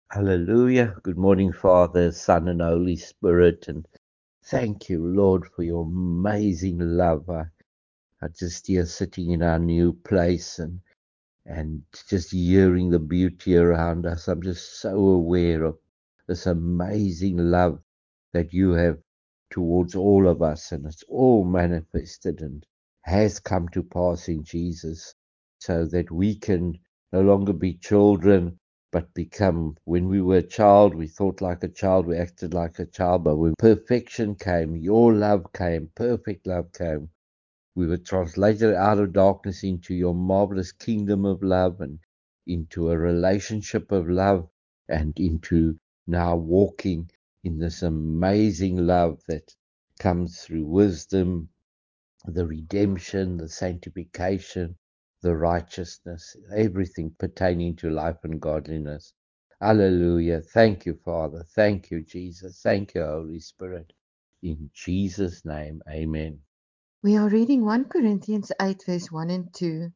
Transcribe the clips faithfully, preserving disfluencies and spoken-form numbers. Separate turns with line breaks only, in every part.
Hallelujah. Good morning, Father, Son, and Holy Spirit. And thank you, Lord, for your amazing love. I, I just here sitting in our new place and, and just hearing the beauty around us. I'm just so aware of this amazing love that you have towards all of us. And it's all manifested and has come to pass in Jesus so that we can no longer be children but become. When we were a child, we thought like a child, we acted like a child, but when perfection came, your love came, perfect love came. We were translated out of darkness into your marvelous kingdom of love and into a relationship of love and into now walking in this amazing love that comes through wisdom, the redemption, the sanctification, the righteousness, everything pertaining to life and godliness. Hallelujah. Thank you, Father. Thank you, Jesus. Thank you, Holy Spirit. In Jesus' name, amen.
We are reading First Corinthians eight, verse one and two.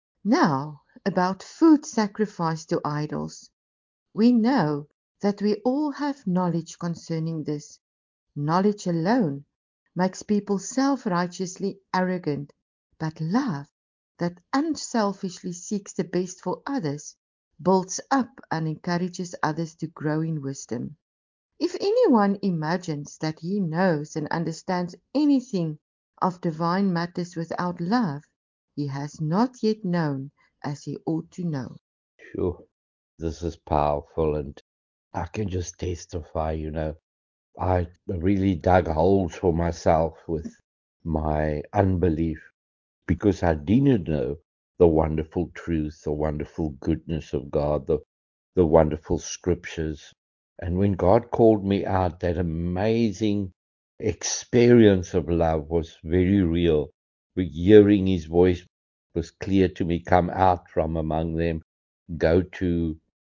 Now, about food sacrificed to idols. We know that we all have knowledge concerning this. Knowledge alone makes people self-righteously arrogant, but love that unselfishly seeks the best for others builds up and encourages others to grow in wisdom. If anyone imagines that he knows and understands anything of divine matters without love, he has not yet known as he ought to know.
Sure. This is powerful, and I can just testify, you know, I really dug holes for myself with my unbelief because I didn't know the wonderful truth, the wonderful goodness of God, the, the wonderful scriptures. And when God called me out, that amazing experience of love was very real. Hearing his voice was clear to me: come out from among them, go to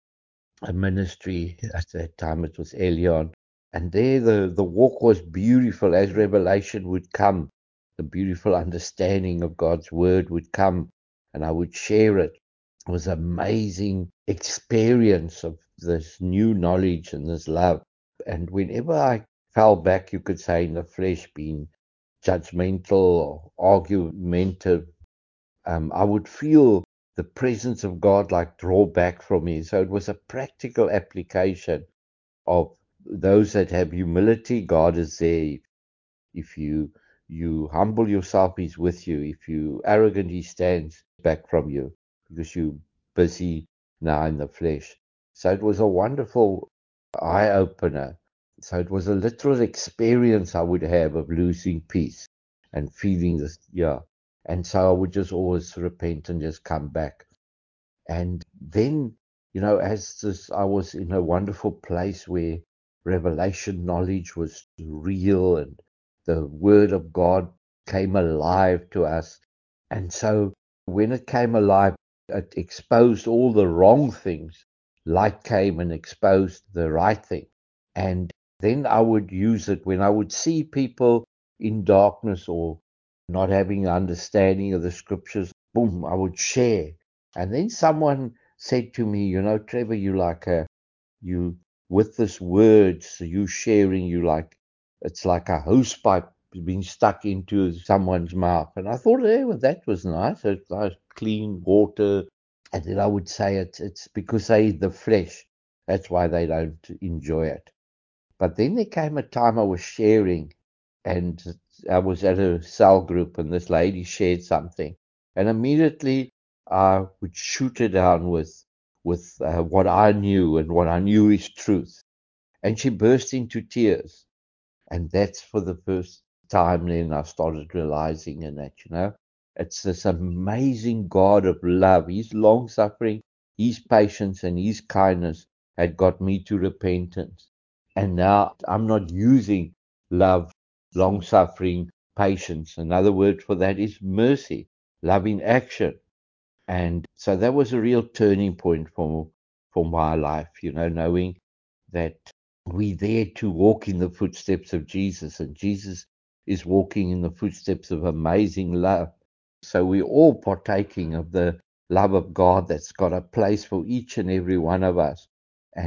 a ministry. At that time it was Elion, and there the, the walk was beautiful as revelation would come. The beautiful understanding of God's word would come, and I would share it. It was an amazing experience of this new knowledge and this love. And whenever I fell back, you could say, in the flesh, being judgmental or argumentative, um, I would feel the presence of God like draw back from me. So it was a practical application of those that have humility. God is there. If you you humble yourself, He's with you. If you arrogant, He stands back from you because you're busy now in the flesh. So it was a wonderful eye opener. So it was a literal experience I would have of losing peace and feeling this, yeah. And so I would just always repent and just come back. And then, you know, as this, I was in a wonderful place where revelation knowledge was real and the word of God came alive to us. And so when it came alive, it exposed all the wrong things. Light came and exposed the right thing. And then I would use it when I would see people in darkness or not having understanding of the scriptures. Boom, I would share. And then someone said to me, you know, Trevor, you like a, you, with this words, you sharing, you like, it's like a hose pipe being stuck into someone's mouth. And I thought, hey, well, that was nice. It's nice, clean water. And then I would say it, it's because they eat the flesh. That's why they don't enjoy it. But then there came a time I was sharing, and I was at a cell group, and this lady shared something, and immediately I would shoot her down with with uh, what I knew and what I knew is truth, and she burst into tears, and that's for the first time. Then I started realizing in that, you know, it's this amazing God of love. His long suffering, His patience, and His kindness had got me to repentance. And now I'm not using love, long suffering, patience. Another word for that is mercy, love in action. And so that was a real turning point for for my life, you know, knowing that we there to walk in the footsteps of Jesus, and Jesus is walking in the footsteps of amazing love. So we're all partaking of the love of God that's got a place for each and every one of us. And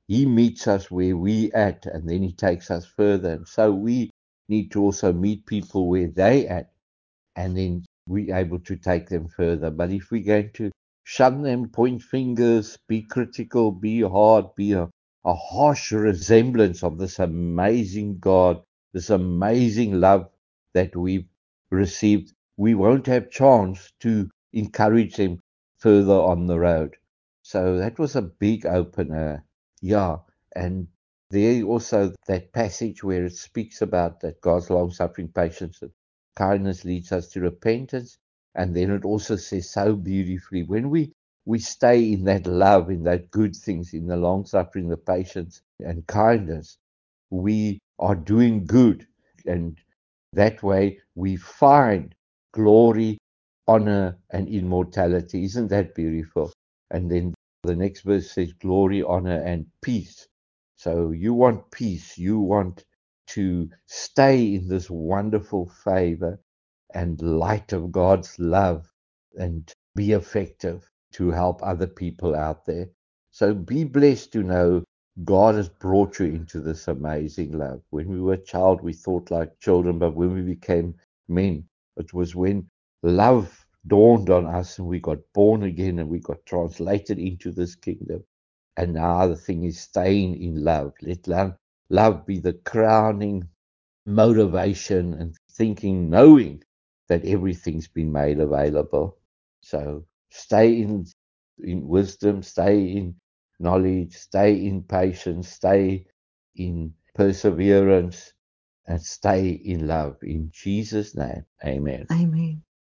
He meets us where we at, and then he takes us further. And so we need to also meet people where they at, and then we're able to take them further. But if we're going to shun them, point fingers, be critical, be hard, be a, a harsh resemblance of this amazing God, this amazing love that we've received, we won't have chance to encourage them further on the road. So that was a big opener. Yeah. And there also that passage where it speaks about that God's long suffering patience and kindness leads us to repentance. And then it also says so beautifully, when we we stay in that love, in that good things, in the long suffering, the patience and kindness, we are doing good. And that way we find glory, honor, and immortality. Isn't that beautiful? And then the next verse says glory, honor, and peace. So you want peace. You want to stay in this wonderful favor and light of God's love and be effective to help other people out there. So be blessed to know God has brought you into this amazing love. When we were a child, we thought like children, but when we became men, it was when love dawned on us and we got born again and we got translated into this kingdom. And now the thing is staying in love. Let love, love be the crowning motivation and thinking, knowing that everything's been made available. So stay in in wisdom, stay in knowledge, stay in patience, stay in perseverance, and stay in love. In Jesus' name, amen.
Amen.